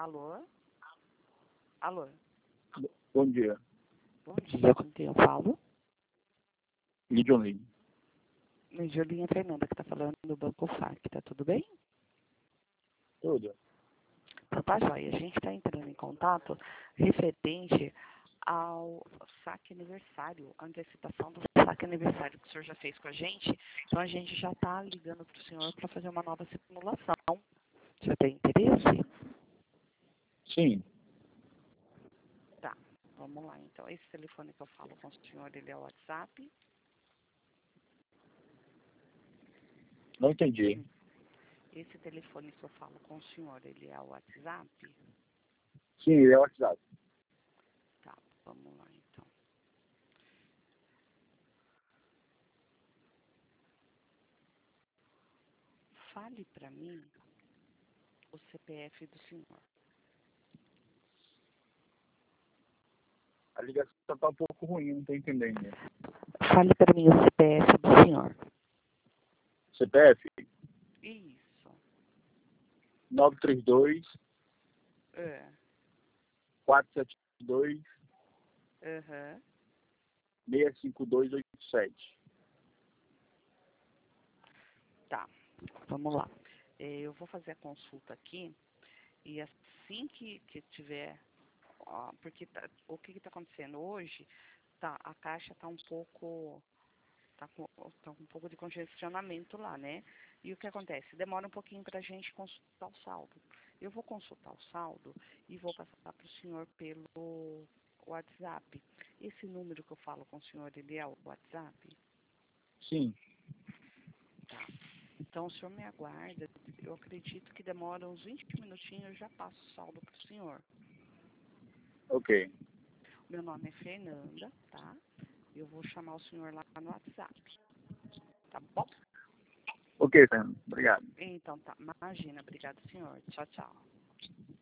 Alô? Alô? Bom dia. Bom dia, com quem eu falo? Lidioline. Julinha Fernanda, que está falando do Banco FAC, tá tudo bem? Tudo. Então tá joia, a gente está entrando em contato referente ao saque aniversário, a antecipação do saque aniversário que o senhor já fez com a gente. Então a gente já está ligando para o senhor para fazer uma nova simulação. Você tem interesse? Sim. Tá, vamos lá então. Esse telefone que eu falo com o senhor, ele é o WhatsApp? Não entendi. Esse telefone que eu falo com o senhor, ele é o WhatsApp? Sim, ele é o WhatsApp. Tá, vamos lá então. Fale para mim o CPF do senhor. A ligação está um pouco ruim, não estou entendendo. Fale para mim o CPF do senhor. CPF Isso. 932 É. 472 Aham. 65287. Tá, vamos lá. Eu vou fazer a consulta aqui e assim que tiver, ó, porque o que está acontecendo hoje, tá, a caixa está um pouco, tá um pouco de congestionamento lá, né? E o que acontece? Demora um pouquinho para a gente consultar o saldo. Eu vou consultar o saldo e vou passar para o senhor pelo WhatsApp. Esse número que eu falo com o senhor, ele é o WhatsApp? Sim. Tá. Então, o senhor me aguarda. Eu acredito que demora uns 20 minutinhos, eu já passo o saldo para o senhor. Ok. Meu nome é Fernanda, tá? Eu vou chamar o senhor lá no WhatsApp. Tá bom? Ok, Fernando. Obrigado. Então, tá. Imagina. Obrigada, senhor. Tchau, tchau.